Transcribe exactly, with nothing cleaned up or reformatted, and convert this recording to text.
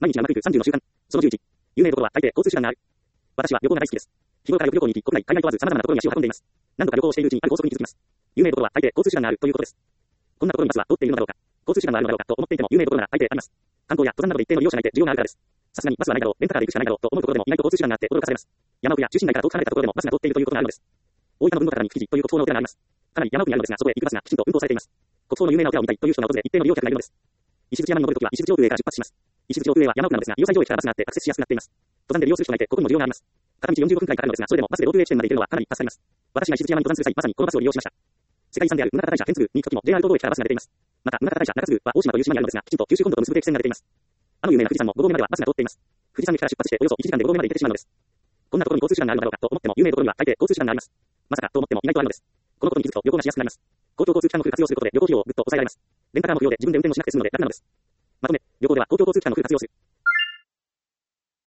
毎日がうまくいくさんじゅうの習慣。そのじゅういち。有名どころは大抵交通手段がある。私は旅行が大好きです。日頃からよく旅行に行き、国内、海外問わず様々なところに足を運んでいます。何度か旅行をしているうちにある法則に気づきます。有名どころは大抵交通手段があるということです。こんなところにバスは通っているのだろうか。交通手段があるのだろうかと思っていても有名どころなら大抵あります。観光や登山などで一定の利用者がいて需要があるからです。さすがにバスはないだろう、レンタカーで行くしかないだろうと思うところでも意外と交通手段があって驚かされます。山奥や中心街から遠く離れたところでもバスが通っているということがあるのです。大分の文化からに築地という国宝のお寺があります。かなり山奥にあるのですが、そこへ行くバスがきちんと運行されています。国宝の有名なお寺を見たいという人が訪れ一定の利用客がいるのです。石鎚山に登るときは石鎚上空へから出発します。石鎚上空へは山奥なのですが、要塞上駅からバスがあってアクセスしやすくなっています。登山で利用する人がいて、ここにも需要があります。片道よんじゅうごふんくらいかかるのですが、それでもバスでロープウェイ地点まで行けるのはかなり助かります。私が石鎚山に登山する際、まさにこのバスを利用しました。世界遺産である宗像大社天津宮に行くときも ジェイアール 東道駅からバスが出ています。また、宗像大社中津宮は大島という島にあるのですが、きちんと九州本土と結ぶ定期線が出ています。あの有名な富士山もご合目まではバスが通っています。富士山駅から出発しておよそいちじかんでご合目まで行けてしまうのです。こんなところに交通手段があるのだろうかと思っても有名どころには大抵交通手段があります。まさかと思っても意外とあるのです。このことに気づくと旅行がしやすくなります。公共交通機関の工夫活用することで旅行費用をぐっと抑えられます。レンタカーも不要で自分で運転もしなくて済むので楽なのです。まとめ、旅行では公共交通機関の工夫活用する。